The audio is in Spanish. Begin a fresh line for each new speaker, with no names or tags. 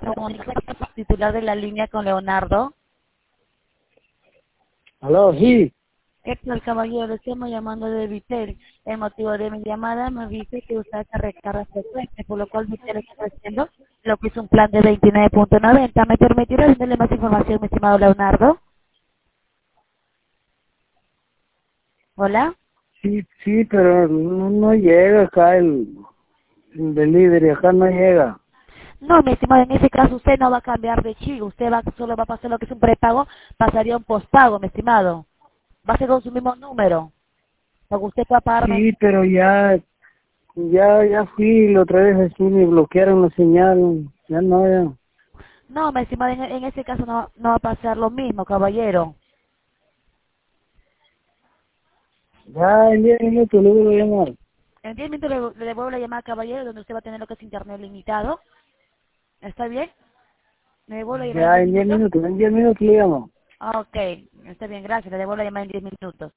titular de la línea con Leonardo.
Aló, sí.
¿Qué tal, caballero? Le estamos llamando de Vitel. El motivo de mi llamada me dice que usted hace recarga frecuente, por lo cual Vitel está ofreciendo lo que es un plan de 29.90. ¿Me permitirá darle más información, mi estimado Leonardo? ¿Hola?
Sí, sí, pero no llega acá el delivery, acá no llega.
No, mi estimado, en ese caso usted no va a cambiar de chip. Usted solo va a pasar lo que es un prepago, pasaría a un postpago, mi estimado. Va a ser con su mismo número, porque usted pueda pagarme.
Sí, pero ya fui la otra vez así, me bloquearon la señal, ya no, ya.
No, mi estimado, en ese caso no va a pasar lo mismo, caballero.
Ya en 10 minutos le voy a llamar.
En 10 minutos le devuelvo la llamada, caballero, donde usted va a tener lo que es internet limitado. ¿Está bien? ¿Me devuelvo la llamada en
Ya
10
en 10
minutos?
minutos, en 10 minutos le llamo.
Ah, ok, está bien, gracias. Le devuelvo la llamada en 10 minutos.